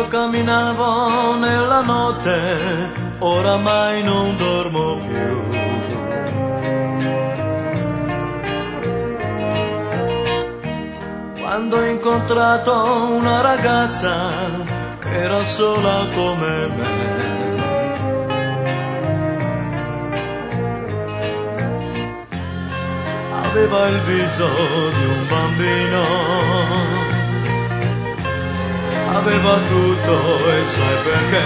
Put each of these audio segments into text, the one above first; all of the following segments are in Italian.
camminavo nella notte, oramai non dormo più. Quando ho incontrato una ragazza che era sola come me, aveva il viso di un bambino, aveva tutto e sai perché?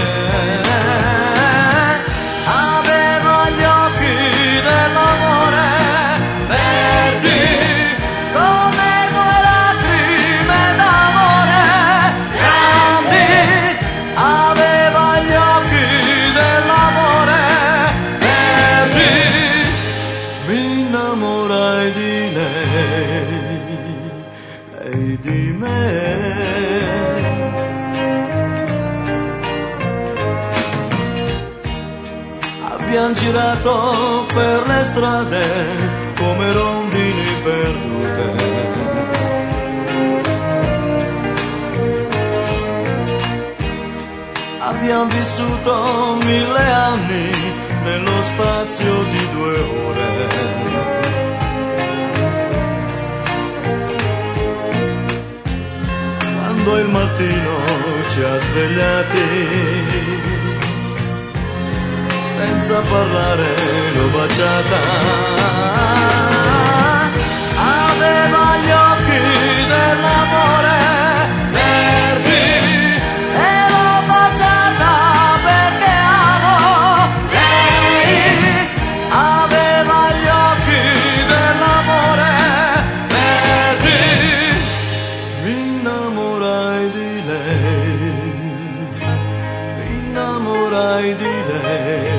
Aveva gli occhi dell'amore verdi come due lacrime d'amore grandi, aveva gli occhi dell'amore verdi. Mi innamorai di lei di me. Abbiamo girato per le strade come rondini perdute. Abbiamo vissuto 1000 anni nello spazio di 2 ore. Quando il mattino ci ha svegliati, senza parlare l'ho baciata, aveva gli occhi dell'amore verdi e l'ho baciata perché amo lei, aveva gli occhi dell'amore verdi. Mi innamorai di lei, mi innamorai di lei.